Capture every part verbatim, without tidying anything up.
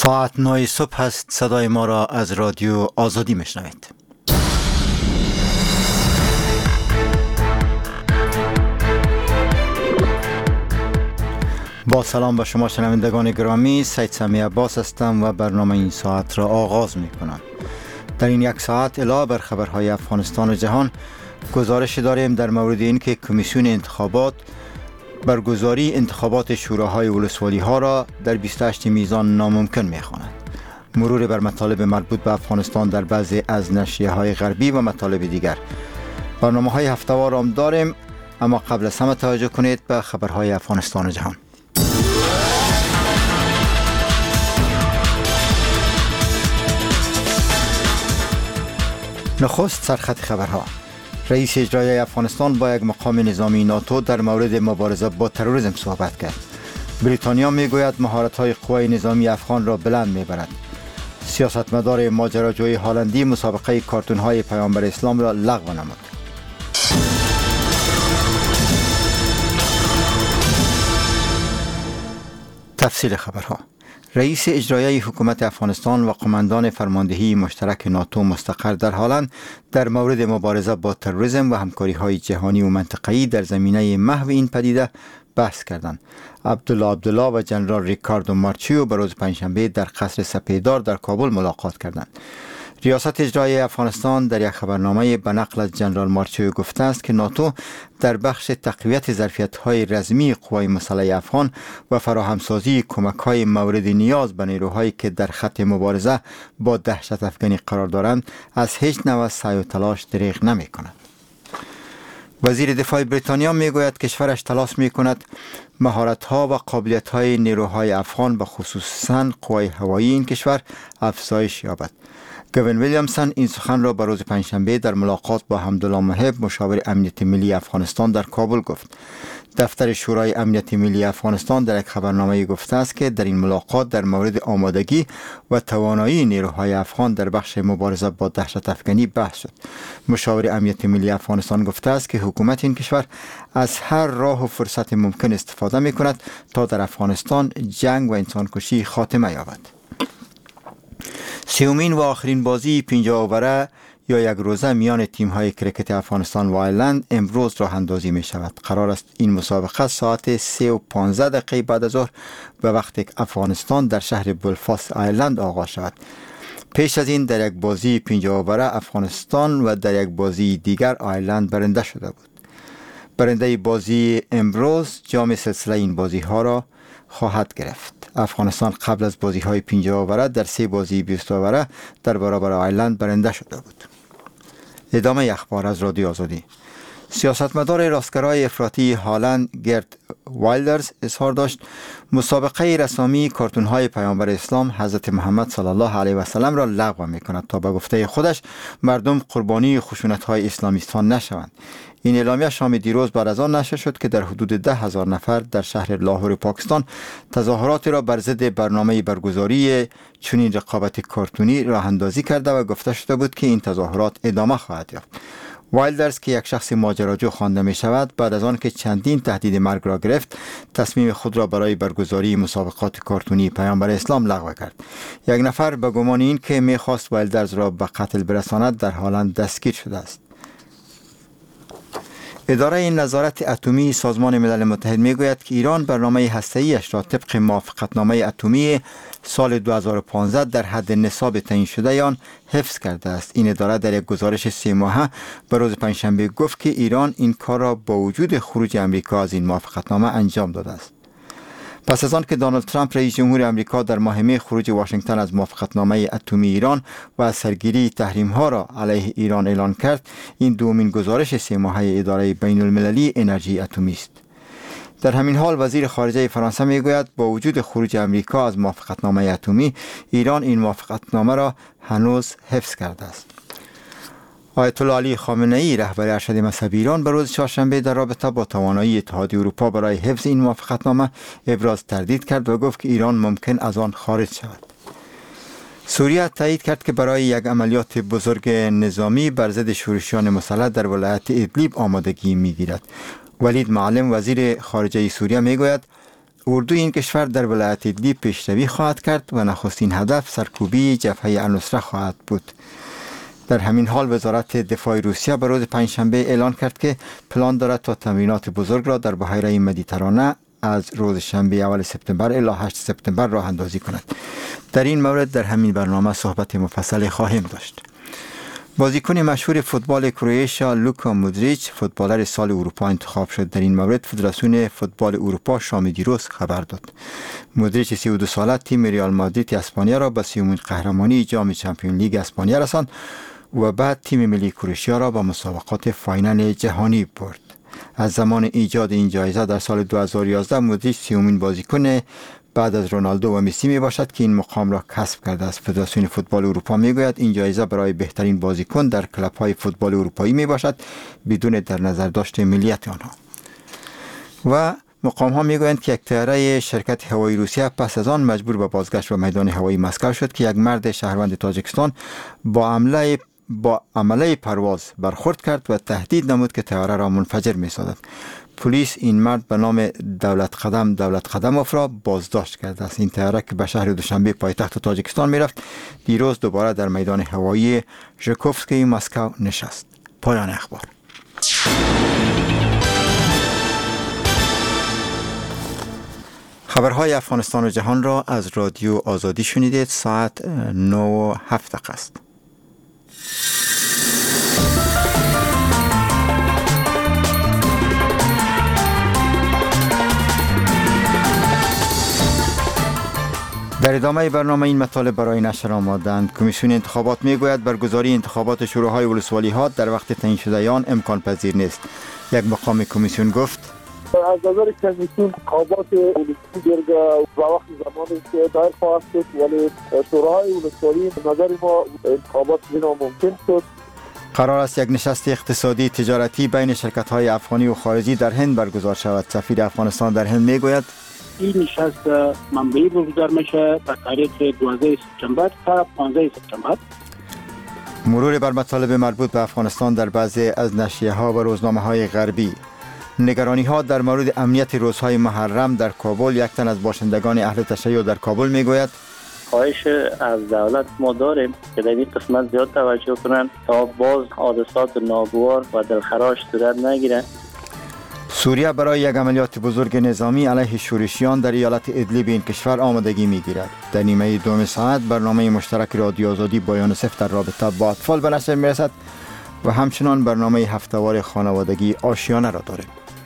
ساعت نه صبح است. صدای ما را از رادیو آزادی میشنوید. با سلام به شما شنوندگان گرامی، سید سمی عباس هستم و برنامه این ساعت را آغاز می کنم. در این یک ساعت علاوه بر خبرهای افغانستان و جهان گزارش داریم در مورد اینکه کمیسیون انتخابات برگزاری انتخابات شوراهای ولسوالی ها را در بیست و هشت میزان ناممکن می خواند. مرور بر مطالب مربوط به افغانستان در بعضی از نشریه های غربی و مطالب دیگر. برنامه های هفته‌وار هم داریم، اما قبل از همه توجه کنید به خبرهای افغانستان و جهان. نخست سرخط خبرها. رئیس اجرایی افغانستان با یک مقام نظامی ناتو در مورد مبارزه با تروریسم صحبت کرد. بریتانیا میگوید مهارت‌های قوای نظامی افغان را بلند میبرد. سیاستمدار ماجراجوی هالندی مسابقه کارتون‌های پیامبر اسلام را لغو نمود. تفصیل خبرها. رئیس اجرایی حکومت افغانستان و قماندان فرماندهی مشترک ناتو مستقر در هالند در مورد مبارزه با تروریسم و همکاری‌های جهانی و منطقه‌ای در زمینه محو این پدیده بحث کردند. عبدالله عبدالله و جنرال ریکاردو مارچیو به روز پنجشنبه در قصر سپیدار در کابل ملاقات کردند. ریاست اجرایی افغانستان در یک خبرنامه به نقل از جنرال مارچیو گفته است که ناتو در بخش تقویت ظرفیت‌های رزمی قوای مسلح افغان و فراهمسازی کمک‌های مورد نیاز به نیروهایی که در خط مبارزه با دهشت افغانی قرار دارند از هیچ نوع سعی و تلاش دریغ نمی‌کند. وزیر دفاع بریتانیا میگوید کشورش تلاش می‌کند مهارت‌ها و قابلیت‌های نیروهای افغان و خصوصاً قوای هوایی این کشور افزایش یابد. گوین ویلیامسون این سخن را به روز پنجشنبه در ملاقات با حمدالله محب مشاور امنیت ملی افغانستان در کابل گفت. دفتر شورای امنیت ملی افغانستان در یک خبرنامه گفته است که در این ملاقات در مورد آمادگی و توانایی نیروهای افغان در بخش مبارزه با دهشت افغانی بحث شد. مشاور امنیت ملی افغانستان گفته است که حکومت این کشور از هر راه و فرصت ممکن استفاده می کند تا در افغانستان جنگ و انسانکشی خاتمه یابد. سومین و آخرین بازی پنجاه اووره یا یک روزه میان تیم‌های کرکت افغانستان و آیرلند امروز راه اندازی می شود. قرار است این مسابقه ساعت سه و پانزده دقیقه بعد از ظهر به وقت افغانستان در شهر بلفاست آیرلند آغاز شود. پیش از این در یک بازی پنجاه اووره افغانستان و در یک بازی دیگر آیرلند برنده شده بود. برنده بازی امروز جام سلسله این بازی ها را خواهد گرفت. افغانستان قبل از بازی های پنجاه اووره در سه بازی بیست اووره در برابر آیرلند برنده شده بود. ادامه اخبار از رادیو آزادی. سیاستمدار راستگرای افراطی هالند گرت وایلدرز اظهار داشت مسابقه رسامی کارتون‌های پیامبر اسلام حضرت محمد صلی الله علیه و سلم را لغو می‌کند تا به گفته خودش مردم قربانی خشونت‌های اسلامیستان نشوند. این اعلامیه شام دیروز بعد از آن نشر شد که در حدود ده هزار نفر در شهر لاهور پاکستان تظاهرات را بر ضد برنامه برگزاری چنین رقابت کارتونی راه اندازی کرده و گفته شده بود که این تظاهرات ادامه خواهد یافت. وایلدرز که یک شخص ماجراجو خوانده می شود بعد از آن که چندین تهدید مرگ را گرفت تصمیم خود را برای برگزاری مسابقات کارتونی پیامبر اسلام لغو کرد. یک نفر به گمان این که می خواست وایلدرز را به قتل برساند در هالند دستگیر شده است. اداره نظارت اتمی سازمان ملل متحد میگوید که ایران برنامه هسته‌ایش را طبق موافقتنامه اتمی سال دو هزار و پانزده در حد نصاب تعیین شده آن حفظ کرده است. این اداره در یک گزارش سه ماهه به روز پنجشنبه گفت که ایران این کار را با وجود خروج امریکا از این موافقتنامه انجام داده است. پس از آن که دونالد ترامپ رئیس جمهور امریکا در ماه می خروج واشنگتن از موافقتنامه اتمی ایران و از سرگیری تحریم ها را علیه ایران اعلان کرد، این دومین گزارش سه ماهه اداره بین المللی انرژی اتمی است. در همین حال وزیر خارجه فرانسه میگوید با وجود خروج امریکا از موافقتنامه اتمی ایران این موافقتنامه را هنوز حفظ کرده است. آیت الله علی خامنه ای رهبر ارشد مذهبی ایران به روز چهارشنبه در رابطه با توانایی اتحادیه اروپا برای حفظ این موافقتنامه ابراز تردید کرد و گفت که ایران ممکن از آن خارج شود. سوریه تایید کرد که برای یک عملیات بزرگ نظامی بر ضد شورشیان مسلح در ولایت ادلیب آمادگی می‌گیرد. ولید معلم وزیر خارجه سوریه میگوید اردوی این کشور در ولایت ادلیب پیشروی خواهد کرد و نخستین هدف سرکوبی جبهه النصره خواهد بود. در همین حال وزارت دفاع روسیه به روز پنجشنبه اعلان کرد که پلان دارد تا تمرینات بزرگ را در بحیره مدیترانه از روز شنبه اول سپتامبر الی هشت سپتامبر راه اندازی کند. در این مورد در همین برنامه صحبت مفصل خواهیم داشت. بازیکن مشهور فوتبال کرواتیا لوکا مودریچ فوتبالر سال اروپا انتخاب شد. در این مورد فدراسیون فوتبال اروپا شام دیروز خبر داد. مودریچ سی و دو ساله تیم ریال مادرید اسپانیا را به سیومین قهرمانی جام چمپیون لیگ اسپانیا رساند و بعد تیم ملی کرواتیا را به مسابقات فاینال جهانی برد. از زمان ایجاد این جایزه در سال دو هزار و یازده مودریچ سیومین بازیکن بعد از رونالدو و مسی می باشد که این مقام را کسب کرده است. فدراسیون فوتبال اروپا می گوید این جایزه برای بهترین بازیکن در کلب های فوتبال اروپایی می باشد بدون در نظر داشت ملیت آنها. و مقام ها می گویند که یک طیاره شرکت هوایی روسیه پس از آن مجبور به بازگشت به میدان هوایی مسکو شد که یک مرد شهروند تاجیکستان با عمله با عمله پرواز برخورد کرد و تهدید نمود که طیاره را منفجر می سازد. پلیس این مرد به نام دولت قدم دولت قدموف را بازداشت کرده است. این طیاره که به شهر دوشنبه پایتخت تاجیکستان می رفت دیروز دوباره در میدان هوایی ژوکوفسکی مسکو نشست. پایان اخبار. خبرهای افغانستان و جهان را از رادیو آزادی شنیدید. ساعت نه و هفت دقیقه است. در ادامه برنامه این مطالب برای نشر آمادند. کمیسیون انتخابات میگوید برگزاری انتخابات شوراهای ولسوالی ها در وقت تعیین شده آن امکان پذیر نیست. یک مقام کمیسیون گفت از نظر کمیسیون انتخابات ولسوالی جرگه و وقت زمانی که دایر خواهد شد، ولی شوراهای ولسوالی نظر ما انتخابات بنا ممکن شد. قرار است یک نشست اقتصادی تجارتی بین شرکت های افغانی و خارجی در هند برگزار شود. سفیر افغانستان در هند میگوید این نشست منبعی برگزار میشه تا تاریخ دوازده سپتامبر تا پانزده سپتامبر. مرور بر مطالب مربوط به افغانستان در بعضی از نشریه ها و روزنامه های غربی. نگرانی ها در مورد امنیت روزهای محرم در کابل. یک تن از باشندگان اهل تشیع در کابل میگوید خواهش از دولت ما داریم که در این قسمت زیاد توجه کنند تا باز حادثات ناگوار و دلخراش صورت نگیرند. سوریه برای یک عملیات بزرگ نظامی علیه شورشیان در ایالت ادلیب این کشور آمادگی میگیرد. در نیمه دوم ساعت برنامه مشترک رادیو آزادی با یونیسف در رابطه با اطفال به نشر میرسد و همچنان برنامه هفتهوار خانوادگی آشیانه را داریم.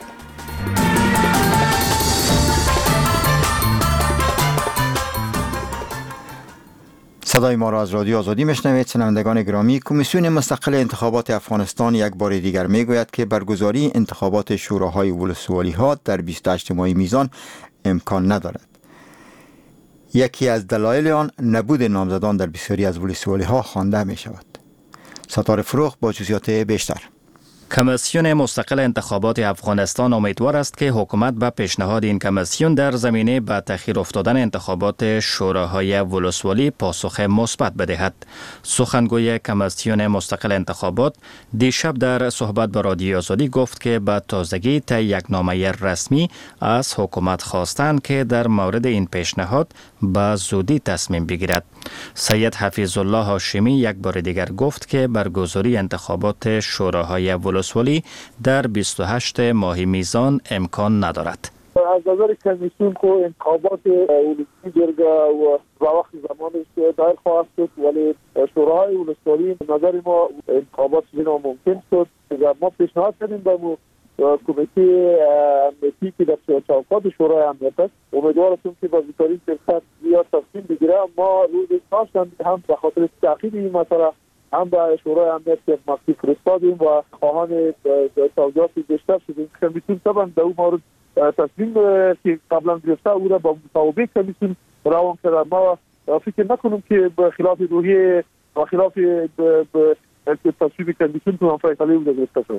صدای ما را از رادیو آزادی میشنوید. شنوندگان گرامی، کمیسیون مستقل انتخابات افغانستان یک بار دیگر میگوید که برگزاری انتخابات شوراهای ولسوالی ها در بیست و هشت ماه میزان امکان ندارد. یکی از دلایل آن نبود نامزدان در بسیاری از ولسوالی ها خوانده می شود. ستاره فروغ با جزئیات بیشتر. کمیسیون مستقل انتخابات افغانستان امیدوار است که حکومت به پیشنهاد این کمیسیون در زمینه به تأخیر افتادن انتخابات شوراهای ولسوالی پاسخ مثبت بدهد. سخنگوی کمیسیون مستقل انتخابات دیشب در صحبت با رادیو آزادی گفت که به تازگی طی یک نامه رسمی از حکومت خواستند که در مورد این پیشنهاد به زودی تصمیم بگیرد. سید حفیظ الله هاشمی یک بار دیگر گفت که برگزاری انتخابات شوراهای ولسوالی در بیست و هشت ماه میزان امکان ندارد. از نظر کمیسیون که انتخابات ولسوالی جرگه و وقت زمانی که دایر خواهد شد، ولی شوراهای ولسوالی نظر ما انتخابات بنا ممکن شد. ما پیشنهاد کردیم به کمیته امنیتی که در چوکات شورای امنیت است، امیدوار هستیم که با بهترین فرصت زیاد تصمیم بگیره. ما روز داشتیم هم به خاطر تأخیر این مسئله هم به شورای امنیت یک مکتوب فرستادیم و خواهان توضیحات بیشتر شدیم. کمیسیون طبعا در اون مورد تصمیم که قبلا گرفته او را با مطابق کمیسیون روان کرده. ما فکر نکنیم که به خلاف روحیه و خلاف تصویب کمیسیون تو هم فیصله او گرفته شد.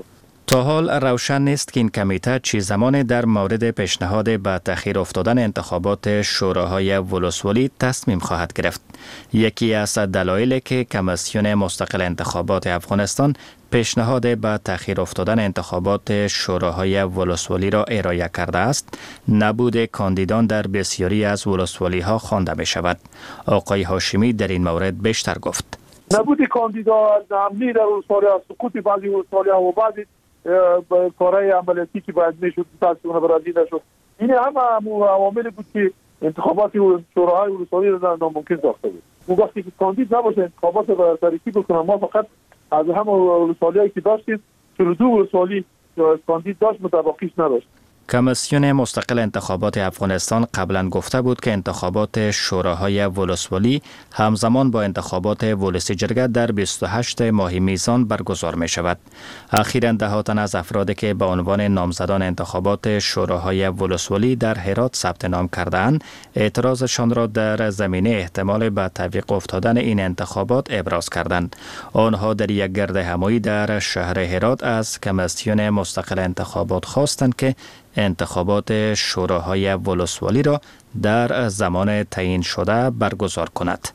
تا حال روشن نیست که این کمیته چه زمان در مورد پیشنهاد به تأخیر افتادن انتخابات شوراهای ولسوالی تصمیم خواهد گرفت. یکی از دلایلی که کمیسیون مستقل انتخابات افغانستان پیشنهاد به تأخیر افتادن انتخابات شوراهای ولسوالی را ارائه کرده است، نبود کاندیدان در بسیاری از ولسوالی ها خوانده می شود. آقای هاشمی در این مورد بیشتر گفت. نبود کاندیدا، ناامنی در ولسوالی ها، سقوط بعضی ولسوالی ها و بعضی کارهای عملیاتی که باید میشد متاسفانه برازی نشد. این همه عوامل بود که انتخابات شوراهای ولسوالی را ناممکن ساخته بود. اون وقتی که کاندید نباشه انتخابات را تاریخی بکنن. ما فقط از همه ولسوالی‌هایی که داشتیم چهل و دو ولسوالی کاندید داشت متبقیش نداشت. کمیسیون مستقل انتخابات افغانستان قبلا گفته بود که انتخابات شوراهای ولسوالی همزمان با انتخابات ولسی جرگه در بیست و هشتم ماه میزان برگزار می شود. اخیراً ده تن از افرادی که به عنوان نامزدان انتخابات شوراهای ولسوالی در هرات ثبت نام کرده‌اند، اعتراضشان را در زمینه احتمال به تعویق افتادن این انتخابات ابراز کردند. آنها در یک گرد همایی در شهر هرات از کمیسیون مستقل انتخابات خواستند که انتخابات شوراهای ولسوالی را در زمان تعیین شده برگزار کند.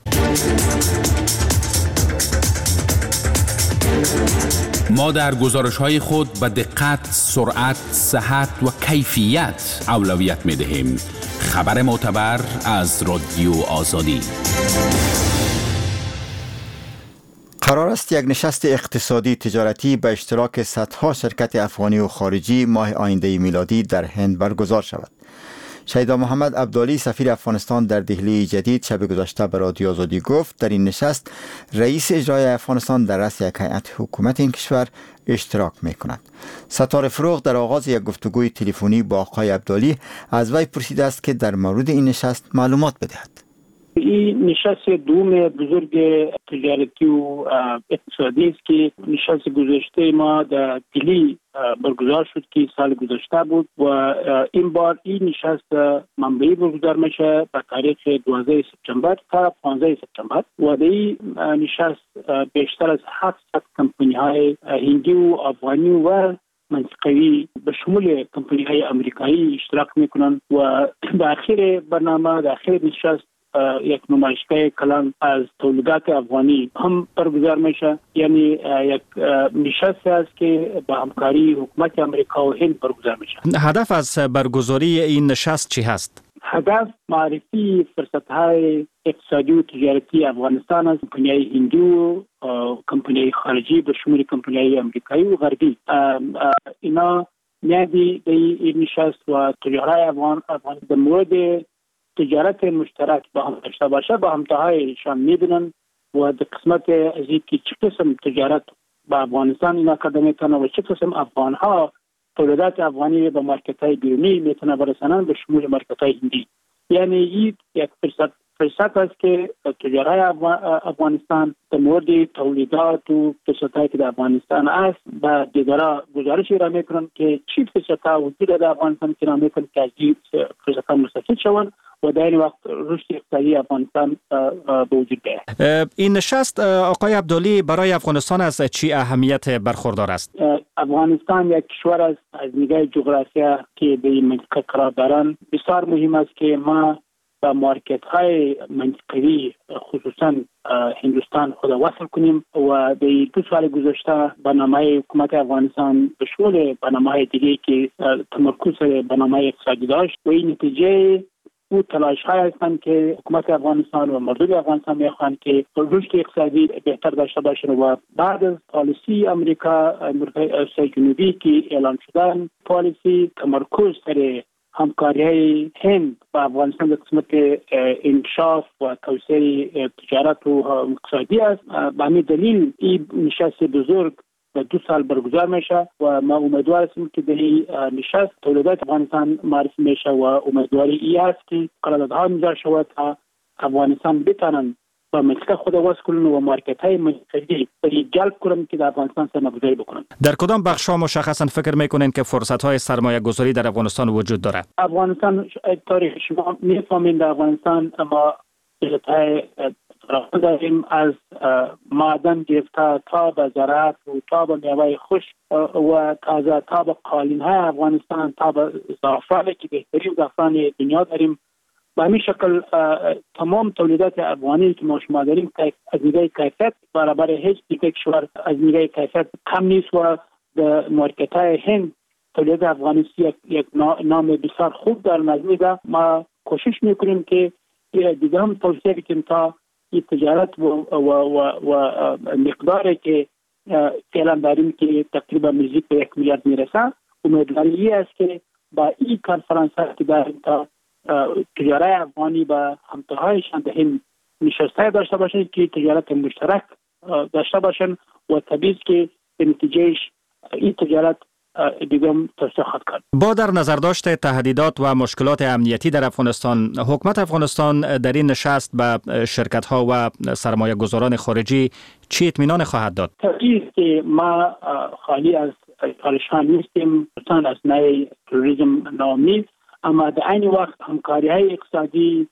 ما در گزارش‌های خود به دقت، سرعت، صحت و کیفیت اولویت می‌دهیم. خبر معتبر از رادیو آزادی. قرار است یک نشست اقتصادی تجارتی به اشتراک صدها شرکت افغانی و خارجی ماه آینده میلادی در هند برگزار شود. شیدا محمد عبدالی سفیر افغانستان در دهلی جدید شب گذشته به رادیو آزادی گفت در این نشست رئیس اجرایی افغانستان در رأس یک هیئت حکومت این کشور اشتراک می کند. ستاره فروغ در آغاز یک گفتگوی تلفنی با آقای عبدالی از وی پرسیده است که در مورد این نشست معلومات بدهد. این نشست دوم بزرگ تجارتی و اقتصادی است که نشست گذشته ما در دلی برگزار شد که سال گذشته بود و این بار این نشست منبعی برگزار میشه به تاریخ دوازده سپتامبر تا پانزده سپتامبر و در این نشست بیشتر از هفتصد کمپانی های هندی و افغانی و منطقوی به شمول کمپانی های امریکایی اشتراک میکنن و در آخر برنامه در آخر نشست یک نمایشگاه کلان از تولیدات افغانی هم برگزار میشه. یعنی یک نشست است که با همکاری حکومت امریکا و هند برگزار میشه. هدف از برگزاری این نشست چی هست؟ هدف معرفی فرصت‌های اقتصادی و تجارتی افغانستان است. کمپانی‌های هندی و کمپانی‌های خارجی به شمول کمپانی‌های امریکایی و غربی اینا میادی به این نشست و تجارت افغان افغان در مورد تجارت مشترک با هم داشته باشه با همتاهایشان میبینن و در قسمت از اینکه چه قسم تجارت با افغانستان اینا کرده میتونه و چه قسم افغانها تولیدات افغانی به مارکت های بیرونی میتونه برسانن به شمول مارکت های هندی. یعنی این یک فرصت فرصت است که تجارت افغانستان در مورد تولیدات و فرصت‌هایی که در افغانستان است با دیگران گزارش را میکنن که چی فرصت‌ها وجود در افغانستان که را میکنن که از این فرصت‌ها مستفید شوند و در این وقت رشد اقتصادی افغانستان به وجود بیاید. این نشست آقای عبدالی برای افغانستان از چی اهمیت برخوردار است؟ افغانستان یک کشور است از نگاه جغرافیا که به این منطقه قرار دارند. بسیار مهم است که ما با مارکت های منطقوی خصوصا هندوستان خود وصل کنیم و در دو سال گذشته برنامه حکومت افغانستان به شمول برنامه دیگه که تمرکز برنامه اقتصادی داشت و این نتیجه او تلاش های هستند که حکومت افغانستان و مردم افغانستان میخوان که رشد اقتصادی بهتر داشته باشند و بعد از پالیسی امریکا امریکای جنوبی که اعلان شدن پالیسی تمرکز سر همکاری هند با افغانستان در قسمت انکشاف و توسعه تجارت و اقتصادی است. به همین دلیل این نشست بزرگ و دو سال برگزار میشه و ما امیدوار هستیم که در این نشست تولیدات افغانستان معرفی میشه و امیدواری ای است که قراردادها امضا شود تا افغانستان بتانند و منطقه خود وصل کنن و مارکت های منطقه‌ای برای جلب کنن که در افغانستان سرمایه‌گذاری بکنن. در کدام بخش‌ها مشخصا فکر میکنین که فرصت‌های سرمایه‌گذاری در افغانستان وجود داره؟ افغانستان تاریخ شما میفهمین در افغانستان اما فرصت‌های فراوان داریم، از معدن گرفته تا به زراعت و تا به میوه خشک و تازه تا به قالین های افغانستان تا به زعفرانی که بهترین زعفران دنیا داریم. به همین شکل تمام تولیدات افغانی که ما شما داریم از نگاه کیفیت برابر هیچ دیگه کشور از نگاه کیفیت کم نیست و در مارکت های هند تولیدات افغانی یک نام بسیار خوب در مزمیده. ما کوشش میکنیم که دیگه هم توصیه کنیم تا این تجارت و, و, و, و مقداری که فعلا داریم که تقریبا نزدیک به یک میلیارد میرسه، امیدواری است که با این کنفرانس که داریم تا تجارت افغانی با همتاهایشان به هم نشسته داشته باشند که تجارت مشترک داشته باشند و طبیعی که به نتیجهش این تجارت دیگه توسعه خواهد کرد. با در نظر داشت تهدیدات و مشکلات امنیتی در افغانستان، حکومت افغانستان در این نشست به شرکت ها و سرمایه گذاران خارجی چی اطمینان خواهد داد؟ طبیعی که ما خالی از پریشان نیستیم، از نوع تروریسم ناامید، اما در عین وقت همکاری های اقتصادی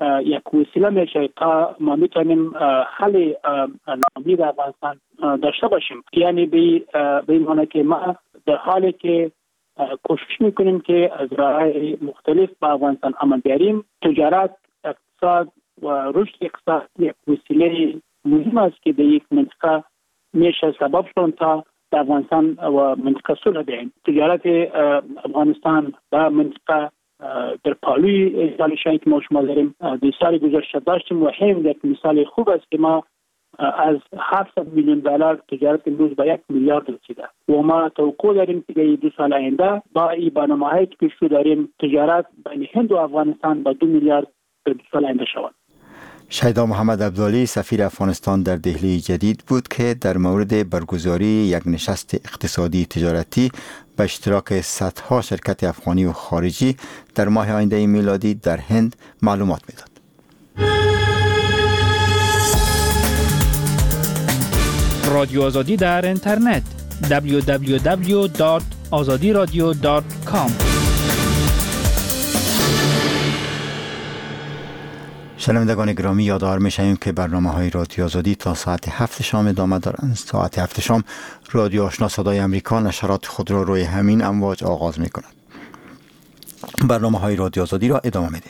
یک وسیله میشه تا ما میتونیم حل ناامید افغانستان داشته باشیم. یعنی به این معنی که ما در حالی که کوشش میکنیم که از راه‌های مختلف با افغانستان عمل بیاریم، تجارت، اقتصاد و رشد اقتصاد یک وسیله مهم است که در یک منطقه میشه سبب شون تا در افغانستان و منطقه صلح بیاییم. تجارت افغانستان با منطقه در پالوی سالشایی که ما شما داریم در سال گذشته داشتیم و هم یک مثال خوب است که ما از هفتصد میلیون دلار تجارت امروز به یک میلیارد رسیده و ما توقع داریم که در دو سال آینده با این برنامه‌هایی که پیش رو داریم تجارت بین هند و افغانستان به دو میلیارد در دو سال آینده شود. شیدا محمد عبدالی سفیر افغانستان در دهلی جدید بود که در مورد برگزاری یک نشست اقتصادی تجارتی به اشتراک صدها شرکت افغانی و خارجی در ماه آینده میلادی در هند معلومات میداد. رادیو آزادی در اینترنت دبلیو دبلیو دبلیو دات آزادی رادیو دات کام. شنوندگان گرامی، یادآور می‌شویم که برنامه‌های رادیو آزادی تا ساعت هفت شام ادامه دارند. ساعت هفت شام رادیو آشنا صدای امریکا نشرات خود را روی همین امواج آغاز می‌کند. برنامه‌های رادیو آزادی را ادامه می‌دهیم.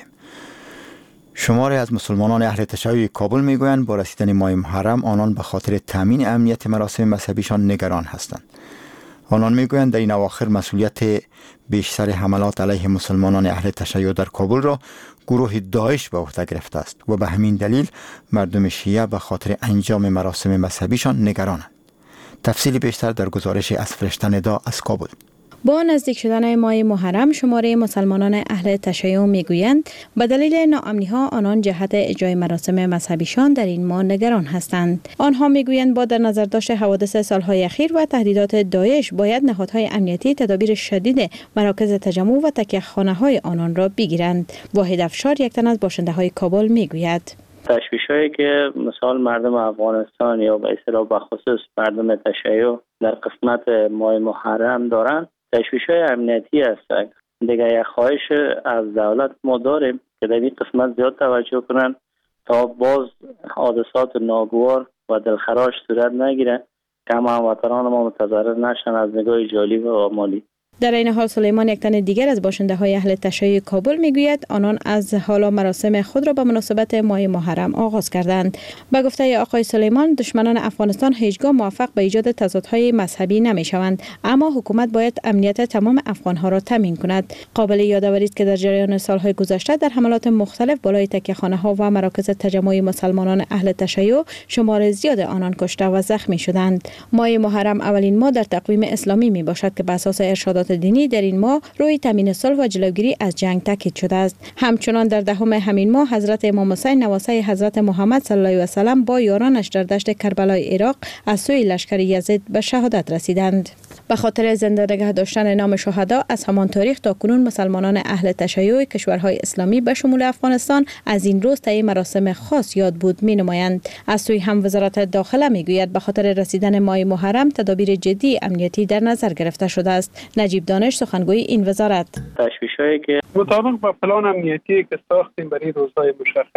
شماری از مسلمانان اهل تشیع کابل میگویند با رسیدن ماه محرم آنان به خاطر تامین امنیت مراسم مذهبیشان نگران هستند. آنان میگویند در این اواخر مسئولیت بیشتر حملات علیه مسلمانان اهل تشیع در کابل را گروه داعش به عهده گرفته است و به همین دلیل مردم شیعه به خاطر انجام مراسم مذهبیشان نگرانند. تفصیل بیشتر در گزارش از فرشته ندا از کابل. با نزدیک شدن ماه محرم شماره مسلمانان اهل تشیع میگویند به دلیل ناامنی‌ها آنان جهت اجرای مراسم مذهبیشان در این ماه نگران هستند. آنها میگویند با در نظر داشت حوادث سالهای اخیر و تهدیدات داعش باید نهادهای امنیتی تدابیر شدید مراکز تجمع و تکیه‌خانه‌های آنان را بگیرند. واحد افشار یک تن از باشنده‌های کابل میگوید تشویش‌هایی که مثال مردم افغانستان یا به اصطلاح به خصوص مردم تشیع در قسمت ماه محرم دارند تشویش‌های امنیتی هستند. دیگه یک خواهش از دولت ما داریم که در این قسمت زیاد توجه کنند تا باز حادثات ناگوار و دلخراش صورت نگیره که هموطنان ما متضرر نشن از نگاه جالی و مالی. در این حال سلیمان یک تن دیگر از باشنده های اهل تشیع کابل میگوید آنان از حالا مراسم خود را به مناسبت ماه محرم آغاز کردند. به گفته آقای سلیمان دشمنان افغانستان هیچگاه موفق به ایجاد تضادهای مذهبی نمیشوند، اما حکومت باید امنیت تمام افغانها را تامین کند. قابل یادآوری است که در جریان سالهای گذشته در حملات مختلف بالای تکیه‌خانه‌ها و مراکز تجمع مسلمانان اهل تشیع شمار زیاد آنان کشته و زخمی شدند. ماه محرم اولین ماه در تقویم اسلامی می باشد که بر اساس ارشادات دینی در این ماه روی تامین صلح و جلوگیری از جنگ تاکید شده است. همچنان در دهم همین ماه حضرت امام حسین نواسه حضرت محمد صلی الله علیه و سلم با یارانش در دشت کربلای عراق از سوی لشکر یزید به شهادت رسیدند. به خاطر زنده نگه داشتن نام شهدا از همان تاریخ تا کنون مسلمانان اهل تشیع کشورهای اسلامی به شمول افغانستان از این روز طی مراسم خاص یاد بود می نمایند. از سوی هم وزارت داخله می گوید به خاطر رسیدن ماه محرم تدابیر جدی امنیتی در نظر گرفته شده است. نجیب دانش سخنگوی این وزارت: تشویش‌هایی که مطابق با پلان امنیتی که ساختیم برای روزهای مشخص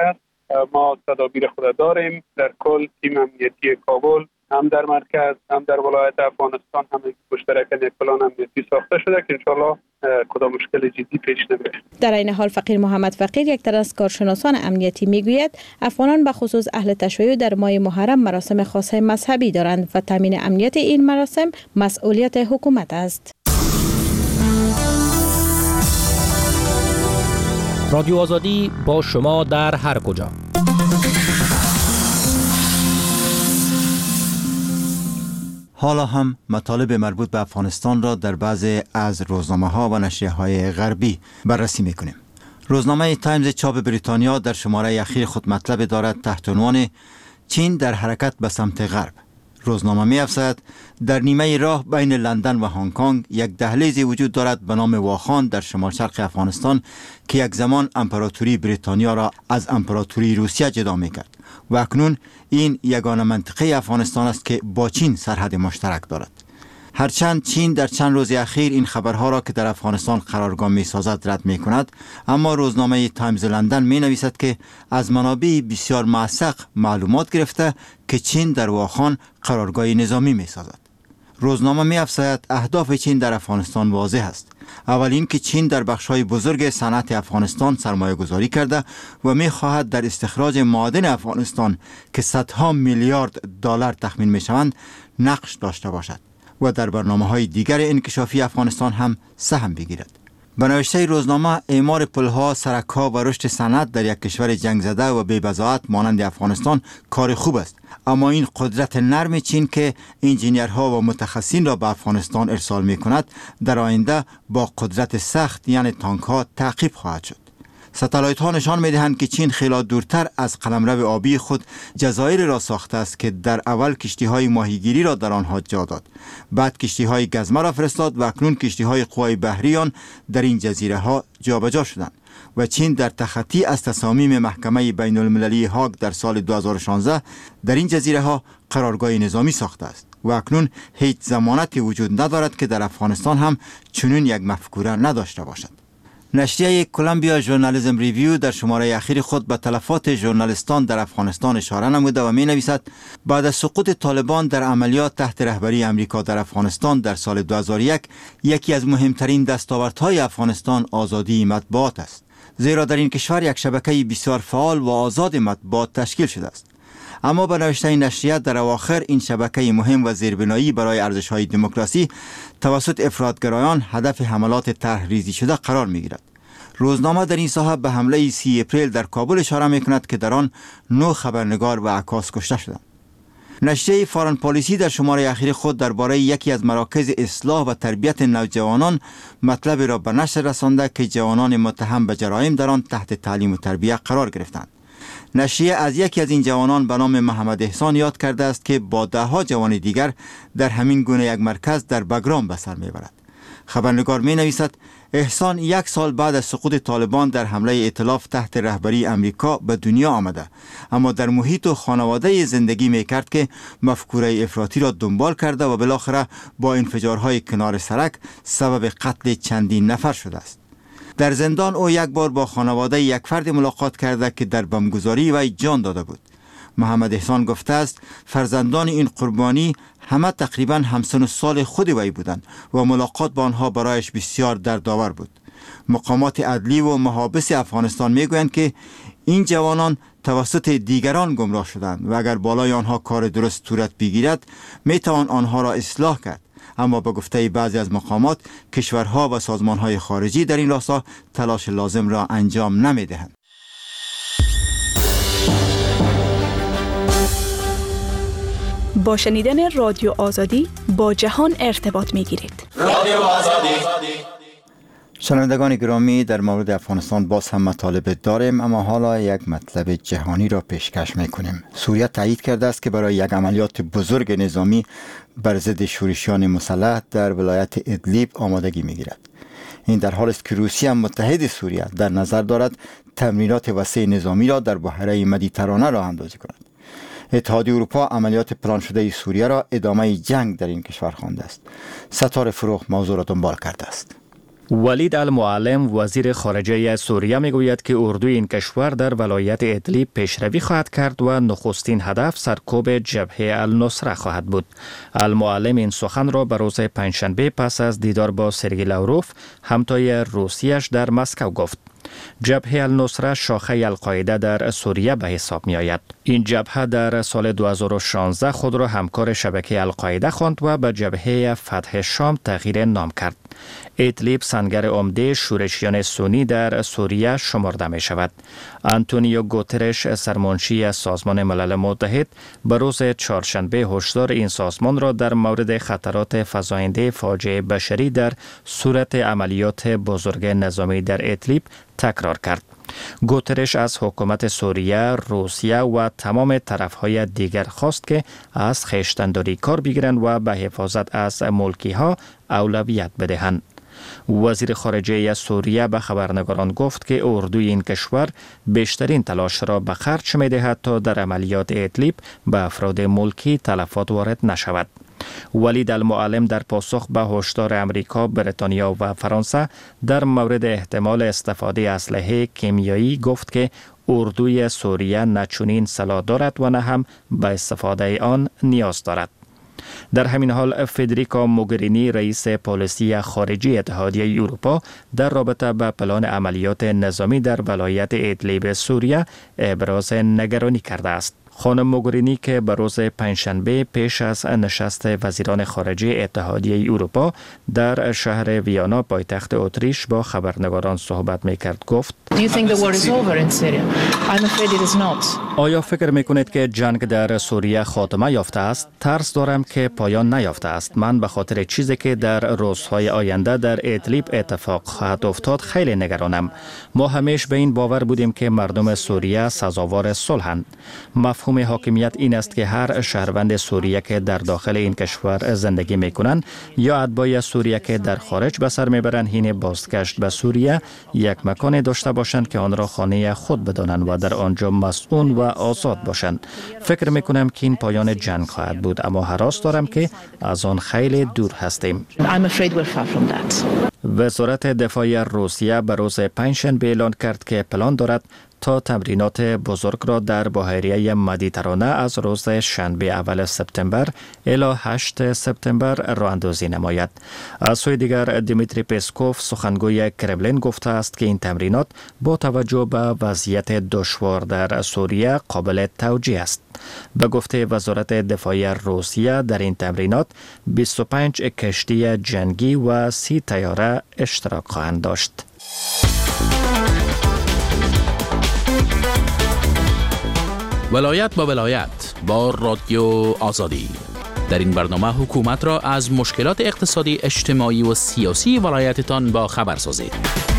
ما تدابیر خود داریم. در کل تیم امنیتی کابل هم در مرکز هم در ولایت افغانستان هم مشترکاً یک پلان امنیتی ساخته شده که انشالله کدام مشکل جدی پیش نمیاد. در این حال فقیر محمد فقیر، یک تن از کارشناسان امنیتی، میگوید افغانان به خصوص اهل تشیع در ماه محرم مراسم خاصه مذهبی دارند و تامین امنیت این مراسم مسئولیت حکومت است. رادیو آزادی با شما در هر کجا. حالا هم مطالب مربوط به افغانستان را در بعضی از روزنامه‌ها و نشریه‌های غربی بررسی می‌کنیم. روزنامه تایمز چاپ بریتانیا در شماره اخیر خود مطلب دارد تحت عنوان چین در حرکت به سمت غرب. روزنامه می‌افزاید در نیمه راه بین لندن و هنگ کنگ یک دهلیزی وجود دارد به نام واخان در شمال شرق افغانستان که یک زمان امپراتوری بریتانیا را از امپراتوری روسیه جدا می‌کرد و اکنون این یگانه منطقه افغانستان است که با چین سرحد مشترک دارد. هرچند چین در چند روز اخیر این خبرها را که در افغانستان قرارگاه می سازد رد می کند، اما روزنامه تایمز لندن می نویسد که از منابع بسیار موثق معلومات گرفته که چین در واخان قرارگاه نظامی می سازد. روزنامه می افزاید اهداف چین در افغانستان واضح است. اول این که چین در بخش‌های بزرگ صنعت افغانستان سرمایه گذاری کرده و می خواهد در استخراج معادن افغانستان که صدها میلیارد دلار تخمین می شوند نقش داشته باشد و در برنامه‌های دیگر انکشافی افغانستان هم سهم بگیرد. به نوشته روزنامه، اعمار پل‌ها، سرک‌ها و رشد صنعت در یک کشور جنگ زده و بی‌بضاعت مانند افغانستان کار خوب است، اما این قدرت نرم چین که انجینیرها و متخصصین را به افغانستان ارسال می‌کند در آینده با قدرت سخت یعنی تانک‌ها تعقیب خواهد شد. ستلایت ها نشان می‌دهند که چین خیلی دورتر از قلمرو آبی خود جزایر را ساخته است که در اول کشتی‌های ماهیگیری را در آنها جا داد، بعد کشتی‌های گزمه را فرستاد و اکنون کشتی‌های قوای بحریان در این جزیره‌ها جابجا شدند و چین در تخطی از تصامیم محکمه بین المللی هاگ در سال دو هزار و شانزده در این جزیره‌ها قرارگاه نظامی ساخته است و اکنون هیچ ضمانتی وجود ندارد که در افغانستان هم چنین یک مفکوره نداشته باشد. نشریه کلمبیا ژورنالیسم ریویو در شماره اخیر خود به تلفات ژورنالیستان در افغانستان اشاره نموده و می نویسد بعد از سقوط طالبان در عملیات تحت رهبری امریکا در افغانستان در سال دو هزار و یک، یکی از مهمترین دستاوردهای افغانستان آزادی مطبوعات است، زیرا در این کشور یک شبکه بسیار فعال و آزاد مطبوعات تشکیل شده است. اما به نوشته نشریه در اواخر این شبکه مهم و زیربنایی برای ارزش‌های دموکراسی توسط افراطگرایان هدف حملات طرحریزی شده قرار می‌گیرد. روزنامه در این ساحه به حمله سی اپریل در کابل اشاره می‌کند که در آن نه خبرنگار و عکاس کشته شدند. نشریه فارن پالیسی در شماره اخیر خود درباره یکی از مراکز اصلاح و تربیت نوجوانان مطلب را به نشر رسانده که جوانان متهم به جرایم در آن تحت تعلیم و تربیت قرار گرفتند. نشریه از یکی از این جوانان به نام محمد احسان یاد کرده است که با ده ها جوان دیگر در همین گونه یک مرکز در بگرام به سر میبرد. خبرنگار می نویسد احسان یک سال بعد از سقوط طالبان در حمله ائتلاف تحت رهبری امریکا به دنیا آمده، اما در محیط و خانواده زندگی می کرد که مفکوره افراطی را دنبال کرده و بالاخره با انفجارهای کنار سرک سبب قتل چندین نفر شده است. در زندان او یک بار با خانواده یک فرد ملاقات کرده که در بمبگذاری وی جان داده بود. محمد احسان گفته است فرزندان این قربانی همه تقریبا همسن و سال خود وی بودند و ملاقات با آنها برایش بسیار دردآور بود. مقامات عدلی و محابس افغانستان میگویند که این جوانان توسط دیگران گمراه شدند و اگر بالای آنها کار درست صورت بگیرد میتوان آنها را اصلاح کرد، اما به گفته بعضی از مقامات کشورها و سازمانهای خارجی در این راستا تلاش لازم را انجام نمیدهند. با شنیدن رادیو آزادی با جهان ارتباط میگیرید. رادیو آزادی. شنوندگان گرامی، در مورد افغانستان باز هم مطالب داریم، اما حالا یک مطلب جهانی را پیشکش میکنیم. سوریه تایید کرده است که برای یک عملیات بزرگ نظامی بر ضد شورشیان مسلح در ولایت ادلیب آمادگی میگیرد. این در حالی است که روسیه متحد سوریه در نظر دارد تمرینات وسیع نظامی را در بحیره مدیترانه راه اندازی کند. اتحادیه اروپا عملیات پلان شده سوریه را ادامه جنگ در این کشور خوانده است. ستاره فروغ موضوع را دنبال کرده است. ولید المعلم وزیر خارجه سوریه میگوید که اردوی این کشور در ولایت ادلیب پیشروی خواهد کرد و نخستین هدف سرکوب جبهه النصره خواهد بود. المعلم این سخن را به روز پنجشنبه پس از دیدار با سرگئی لاوروف همتای روسیه‌اش در مسکو گفت. جبهه النصره شاخه القاعده در سوریه به حساب می آید. این جبهه در سال دو هزار و شانزده خود را همکار شبکه القاعده خواند و به جبهه فتح شام تغییر نام کرد. ادلیب سنگر عمده شورشیان سنی در سوریه شمرده می شود. آنتونیو گوترش سرمنشی سازمان ملل متحد به روز چهارشنبه هشدار این سازمان را در مورد خطرات فزاینده فاجعه بشری در صورت عملیات بزرگ نظامی در ادلیب تکرار کرد. گوترش از حکومت سوریه، روسیه و تمام طرفهای دیگر خواست که از خویشتن‌داری کار بگیرند و به حفاظت از ملکی ها اولویت بدهند. وزیر خارجه سوریه به خبرنگاران گفت که اردوی این کشور بیشترین تلاش را به خرج می دهد تا در عملیات ادلیب به افراد ملکی تلفات وارد نشود. ولید المعلم در پاسخ به هشدار امریکا، بریتانیا و فرانسه در مورد احتمال استفاده اسلحه کیمیایی گفت که اردوی سوریه نه چنین سلاح دارد و نه هم به استفاده آن نیاز دارد. در همین حال فدریکا موگرینی رئیس پالیسی خارجی اتحادیه اروپا در رابطه با پلان عملیات نظامی در ولایت ادلیب سوریه ابراز نگرانی کرده است. خانم موگرینی که به روز پنجشنبه پیش از نشست وزیران خارجه اتحادیه اروپا در شهر ویانا پایتخت اتریش با خبرنگاران صحبت می‌کرد گفت: آیا فکر می‌کنید که جنگ در سوریه خاتمه یافته است؟ ترس دارم که پایان نیافته است. من به خاطر چیزی که در روزهای آینده در ادلیب اتفاق خواهد افتاد خیلی نگرانم. ما همیشه به این باور بودیم که مردم سوریه سزاوار صلحند. مفهوم حاکمیت این است که هر شهروند سوریه که در داخل این کشور زندگی میکنند یا اتباع سوریه که در خارج به سر میبرند حین بازگشت به سوریه یک مکان داشته باشند که آن را خانه خود بدانند و در آنجا مسئول و آزاد باشند. فکر میکنم که این پایان جنگ خواهد بود، اما هراس دارم که از آن خیلی دور هستیم. وزارت دفاع روسیه به روز پنجشنبه اعلان کرد که پلان دارد تا تمرینات بزرگ را در بحیره مدیترانه از روز شنبه اول سپتامبر الی هشتم سپتامبر راه اندازی نماید. از سوی دیگر دیمیتری پسکوف سخنگوی کرملین گفته است که این تمرینات با توجه به وضعیت دشوار در سوریه قابل توجیه است. به گفته وزارت دفاع روسیه در این تمرینات بیست و پنج کشتی جنگی و سی طیاره اشتراک خواهند داشت. ولایت با ولایت با رادیو آزادی. در این برنامه حکومت را از مشکلات اقتصادی، اجتماعی و سیاسی ولایتتان با خبر سازید.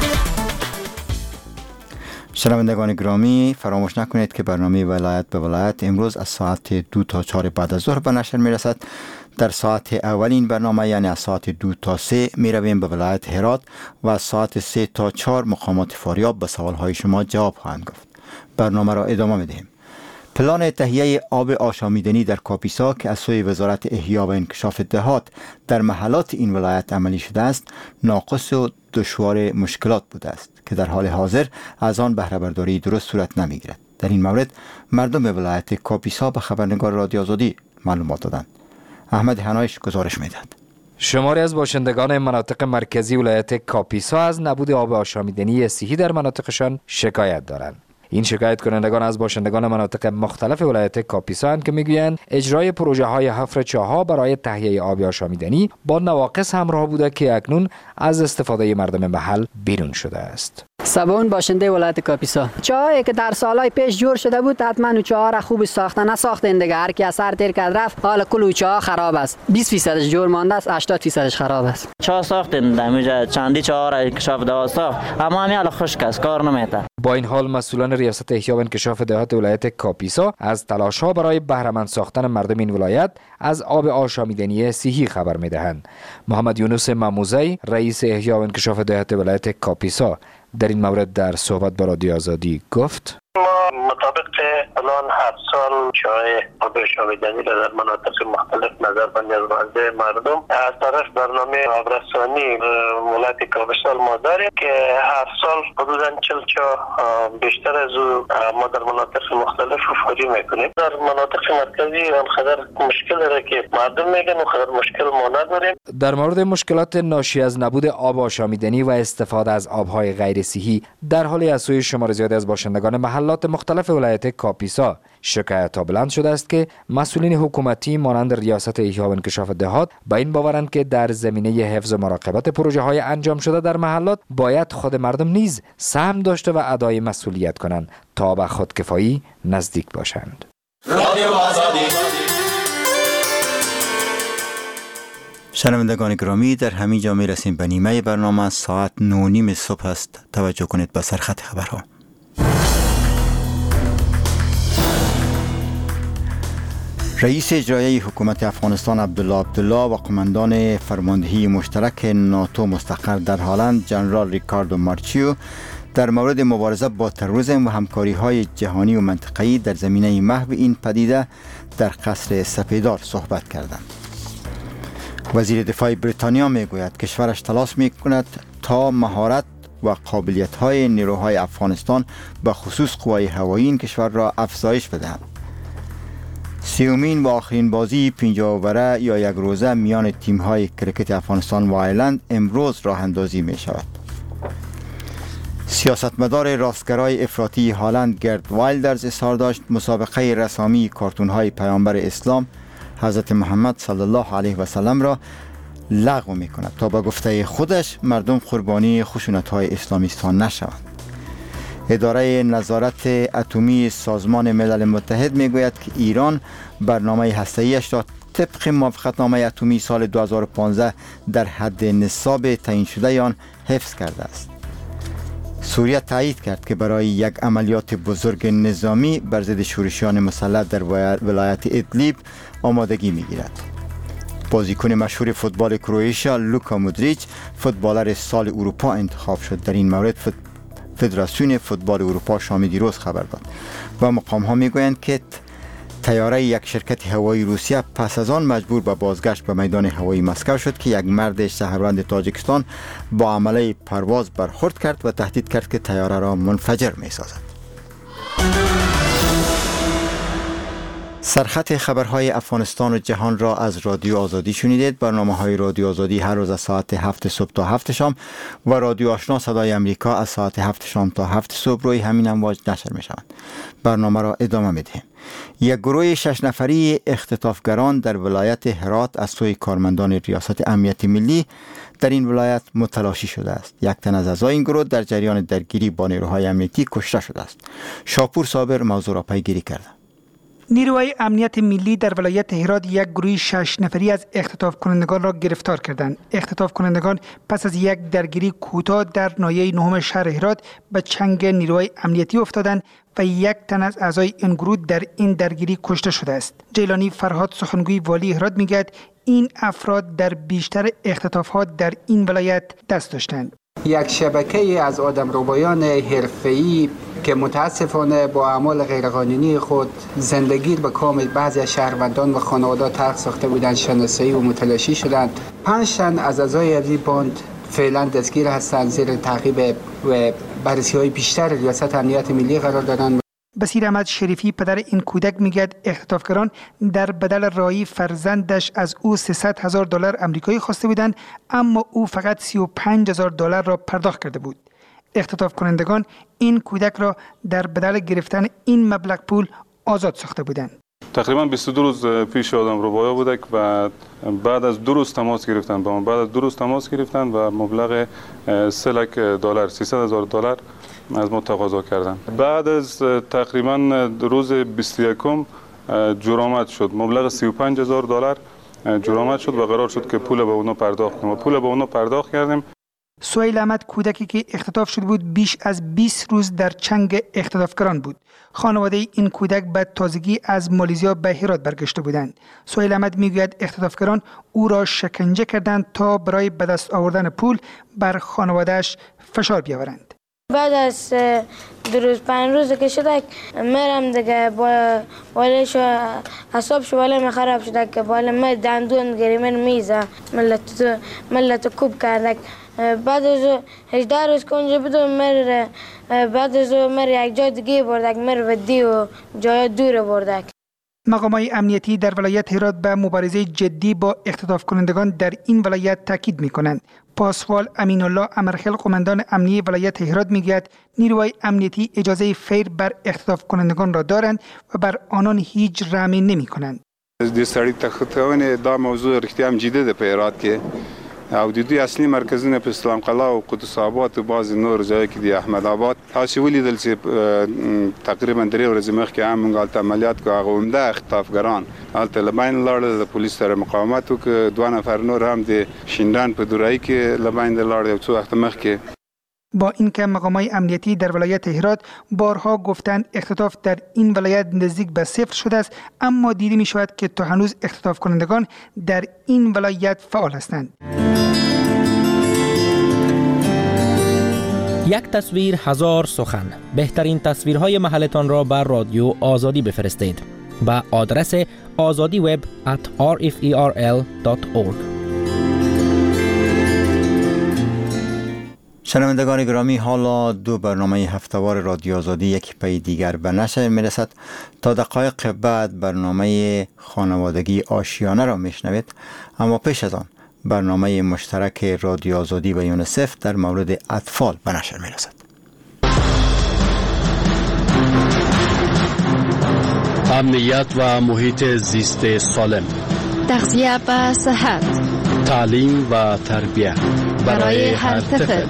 شنوندگان گرامی، فراموش نکنید که برنامه ولایت به ولایت امروز از ساعت دو تا چهار بعد از ظهر به نشر می رسد. در ساعت اولین برنامه یعنی از ساعت دو تا سه می رویم به ولایت هرات و از ساعت سه تا چهار مقامات فاریاب به سوالهای شما جواب خواهند گفت. برنامه را ادامه می دهیم. پلان تهیه آب آشامیدنی در کاپیسا که از سوی وزارت احیا و انکشاف دهات در محلات این ولایت عملی شده است، ناقص و دشوار مشکلات بوده است که در حال حاضر از آن بهره برداری درست صورت نمیگیرد. در این مورد مردم ولایت کاپیسا به خبرنگار رادیو آزادی معلومات دادند. احمد حنایش گزارش می‌دهد. شماری از باشندگان مناطق مرکزی ولایت کاپیسا از نبود آب آشامیدنی صحی در مناطقشان شکایت دارند. این شکایت کنندگان از باشندگان مناطق مختلف ولایت کاپیسا هستند که میگویند اجرای پروژه های حفر چاه‌ها برای تهیه آب آشامیدنی با نواقص همراه بوده که اکنون از استفاده مردم محل بیرون شده است. سبون باشنده ولایت کاپیسا، چاهی که در سالهای پیش جور شده بود حتما چاها را خوب ساختن نساختن دیگه. هر کی اثر تیر کرد رفت، حالا کل چاها خراب است. بیست فیصدش جور مانده است، هشتاد فیصدش خراب است. چاه ساختن دمیجا چندی چاها را انکشاف دهات ساخت، اما همین حالا خشک است، کار نمیته. با این حال مسئولان ریاست احیا و انکشاف دهات ولایت کاپیسا از تلاش‌ها برای بهره‌مند ساختن مردم این ولایت از آب آشامیدنی صحی خبر می‌دهند. محمد یونس مموزی رئیس احیا و انکشاف دهات ولایت کاپیسا در این مورد در صحبت با رادیو آزادی گفت: ما مطابق الان هر سال چای آب آشامیدنی را در مناطق مختلف نظر به نیازمنده مردم از طرف برنامه آبرسانی ولایت کابستان ما داریم که هر سال حدوداً چهل چا بیشتر از او ما در مناطق مختلف فوری میکنیم. در مناطق مرکزی آنقدر مشکل داره که مردم میگن اونقدر مشکل ما نداریم. در مورد مشکلات ناشی از نبود آب آشامیدنی و استفاده از آبهای غیر صحی در حالی از سوی شمار زیادی از باشندگان محلات مختلف ولایت کاپیسا شکایت ها بلند شده است که مسئولین حکومتی مانند ریاست احیا و انکشاف دهات با این باورند که در زمینه حفظ و مراقبت پروژه های انجام شده در محلات باید خود مردم نیز سهم داشته و ادای مسئولیت کنند تا به خودکفایی نزدیک باشند. شنوندگان گرامی، در همین جا می رسیم به نیمه برنامه. ساعت نه و نیم صبح است. توجه کنید به سرخط خبرها. رئیس اجرایی حکومت افغانستان عبدالله عبدالله و قماندان فرماندهی مشترک ناتو مستقر در هلند جنرال ریکاردو مارچیو در مورد مبارزه با تروریسم و همکاری‌های جهانی و منطقه‌ای در زمینه محو این پدیده در قصر سپیدار صحبت کردند. وزیر دفاع بریتانیا میگوید کشورش تلاش میکند تا مهارت و قابلیت‌های نیروهای افغانستان به خصوص قوای هوایی این کشور را افزایش بدهد. سیومین و آخرین بازی پنجاه اووره یا یک روزه میان تیم‌های کرکت افغانستان و آیرلند امروز راه اندازی می شود. سیاستمدار راستگرای افراطی هالند گرد وایلدرز اظهار داشت مسابقه رسامی کارتون‌های پیامبر اسلام حضرت محمد صلی الله علیه و سلم را لغو می کند تا به گفته خودش مردم قربانی خشونت‌های اسلامیستان نشوند. اداره نظارت اتمی سازمان ملل متحد می گوید که ایران برنامه هسته‌ایش را طبق موافقتنامه اتمی سال دو هزار و پانزده در حد نصاب تعیین شده آن حفظ کرده است. سوریه تایید کرد که برای یک عملیات بزرگ نظامی بر ضد شورشیان مسلح در ولایت ادلیب آمادگی می‌گیرد. بازیکن مشهور فوتبال کرواتیا لوکا مودریچ فوتبالر سال اروپا انتخاب شد. در این مورد فدراسیون فوتبال اروپا شام دیروز خبر داد و مقام ها میگویند که طیاره یک شرکت هوایی روسیه پس از آن مجبور به بازگشت به میدان هوایی مسکو شد که یک مرد شهروند تاجیکستان با عمله پرواز برخورد کرد و تهدید کرد که طیاره را منفجر می سازد. سرخط خبرهای افغانستان و جهان را از رادیو آزادی شنیدید. برنامه های رادیو آزادی هر روز از ساعت هفت صبح تا هفت شام و رادیو آشنا صدای امریکا از ساعت هفت شام تا هفت صبح روی همین امواج نشر می شوند. برنامه را ادامه می دهیم. یک گروه شش نفری اختطافگران در ولایت هرات از سوی کارمندان ریاست امنیت ملی در این ولایت متلاشی شده است. یک تن از اعضای این گروه در جریان درگیری با نیروهای امنیتی کشته شده است. شاپور صابر موضوع را پیگیری کرده. نیروهای امنیت ملی در ولایت هرات یک گروه شش نفری از اختطاف کنندگان را گرفتار کردند. اختطاف کنندگان پس از یک درگیری کوتاه در ناحیه نهم شهر هرات به چنگ نیروهای امنیتی افتادند و یک تن از اعضای این گروه در این درگیری کشته شده است. جیلانی فرهاد سخنگوی والی هرات میگوید این افراد در بیشتر اختطافات در این ولایت دست داشتند. یک شبکه از آدمربایان حرفه‌ای که متاسفانه با اعمال غیرقانونی خود زندگی به کامل بعضی از شهروندان و خانواده‌ها تلخ ساخته بودند شناسایی و متلاشی شدند. پنج تن از اعضای این باند فعلا دستگیر هستند، زیر تعقیب و بررسی‌های بیشتر ریاست امنیت ملی قرار دارند. بصیر احمد شریفی پدر این کودک میگوید اختطافگران در بدل رهایی فرزندش از او سیصد هزار دلار آمریکایی خواسته بودند، اما او فقط سی و پنج هزار دلار را پرداخت کرده بود. اختطاف کنندگان این کودک را در بدل گرفتن این مبلغ پول آزاد ساخته بودند. تقریبا بیست و دو روز پیش آدمربایا بودک و بعد از دو روز تماس گرفتن با من بعد از دو روز تماس گرفتن و مبلغ سه لک دلار سیصد هزار دلار از ما تقاضا کردن. بعد از تقریبا روز بیست و یکم جرامت شد، مبلغ سی و پنج هزار دلار جرامت شد و قرار شد که پول به اونا پرداخت کنیم و پول به اونا پرداخت کردیم. سهیل احمد کودکی که اختطاف شده بود بیش از بیست روز در چنگ اختطافگران بود. خانواده این کودک به تازگی از مالزیا به هرات برگشته بودند. سهیل احمد میگوید اختطافگران او را شکنجه کردند تا برای به دست آوردن پول بر خانواده‌اش فشار بیاورند. بعد از دو روز پنج روز که شده میرم دیگه با والش حساب واله خراب شده که واله می دندون گریمن میزه ملت ملت کوب کرده. بعد از هجده روز که اونجا بدون مر بعد از مر یک جای دیگه بردک مر ودی و جای دور بردک. مقامات امنیتی در ولایت هرات به مبارزه جدی با اختطاف کنندگان در این ولایت تاکید می‌کنند. پاسوال امین الله امرخیل قماندان امنیتی ولایت هرات میگوید نیروهای امنیتی اجازه فیر بر اختطاف کنندگان را دارند و بر آنان هیچ رحمی نمی‌کنند. د سړی تختونه دا موضوع رښتیا هم جدي ده په هرات کې او د دوی اصلي مرکزونه په اسلام قلعه او قدس آباد او بعض نور ځای کې د احمد آباد تاسو ولیدل چې تقریبا درې ورځې مخکې هم موږ عملیات کوو هغه عمده اختطافګران هلته لبین لاړل د پولیس سره مقاومت وکړ دوه نفر نور هم د شینډان په دورای کې لبین لاړل یو څو وخت مخکې. با اینکه مقامات امنیتی در ولایت هرات بارها گفتند اختطاف در این ولایت نزدیک به صفر شده است، اما دیده می شود که تا هنوز اختطاف کنندگان در این ولایت فعال هستند. یک تصویر هزار سخن. بهترین تصویرهای محلتان را بر رادیو آزادی بفرستید به آدرس آزادی وب ات آر اف ای آر ال دات اورگ. شنوندگان گرامی، حالا دو برنامه هفتهوار رادیو آزادی یک پی دیگر به نشر میرسد. تا دقایق بعد برنامه خانوادگی آشیانه را میشنوید، اما پیش از آن برنامه مشترک رادیو آزادی و یونیسف در مورد اطفال به نشر میرسد. امنیت و محیط زیست سالم، تغذیه و صحت، تعلیم و تربیت برای هر طفل.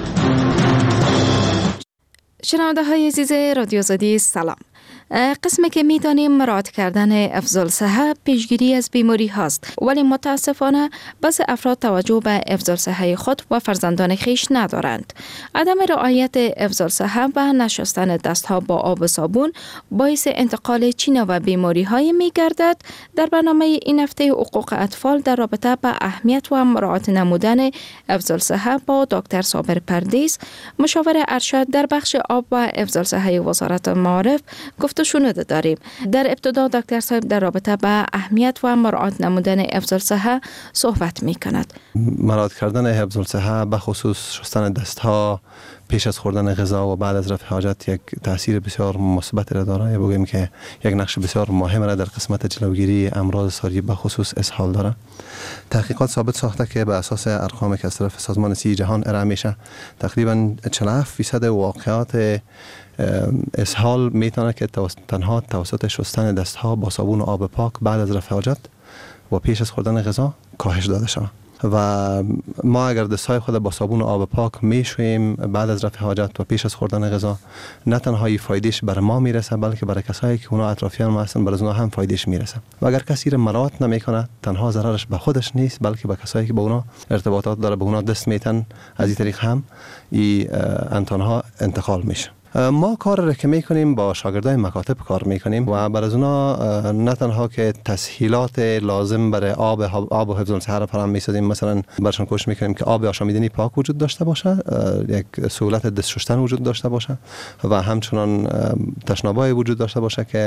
شنونده های عزیز رادیو آزادی سلام. قسمی که می‌دانیم مراعات کردن افضل صحه پیشگیری از بیماری هاست، ولی متاسفانه بعضی افراد توجه به افضل صحه خود و فرزندان خیش ندارند. عدم رعایت افضل صحه و نشستن دستها با آب و صابون باعث انتقال چینه و بیماری های می گردد. در برنامه این هفته حقوق اطفال در رابطه با اهمیت و مراعات نمودن افضل صحه با دکتر صابر پردیس، مشاور ارشد در بخش آب و افضل صحه وزارت معارف گفته شنوده داریم. در ابتدا دکتر صاحب در رابطه با اهمیت و مراعات نمودن افضل صحه صحبت می کند. مراعات کردن افضل صحه به خصوص شستن دستها پیش از خوردن غذا و بعد از رفع حاجت یک تاثیر بسیار مثبت را داره. بگویم که یک نقش بسیار مهم را در قسمت جلوگیری امراض ساری به خصوص اسهال داره. تحقیقات ثابت ساخته که به اساس ارقامی که از طرف سازمان صحت جهان ارائه میشه، تقریبا چهل و هفت درصد واقعات اسهال میتونه که تنها توسط شستن دستها با صابون و آب پاک بعد از رفع حاجت و پیش از خوردن غذا کاهش داده شود. و ما اگر دستهای خود با صابون و آب پاک میشوییم بعد از رفع حاجت و پیش از خوردن غذا، نه تنها فایدهش بر ما میرسه بلکه برای کسایی که اونا اطرافیان ما هستن بر اونها هم فایدهش میرسه. و اگر کسی را مراعات نمیکنه، تنها ضررش به خودش نیست بلکه به کسایی که با اونا ارتباطات داره، به اونا دست میتن، از این طریق هم این انتانها انتقال میشه. ما کار را که میکنیم با شاگردای مکاتب کار میکنیم و برای اونا نه تنها که تسهیلات لازم برای آب آب و حفظ الصحه را فراهم میسازیم، مثلا برشان کوشش میکنیم که آب آشامیدنی پاک وجود داشته باشه، یک سهولت دست شستن وجود داشته باشه و همچنان تشنابای وجود داشته باشه که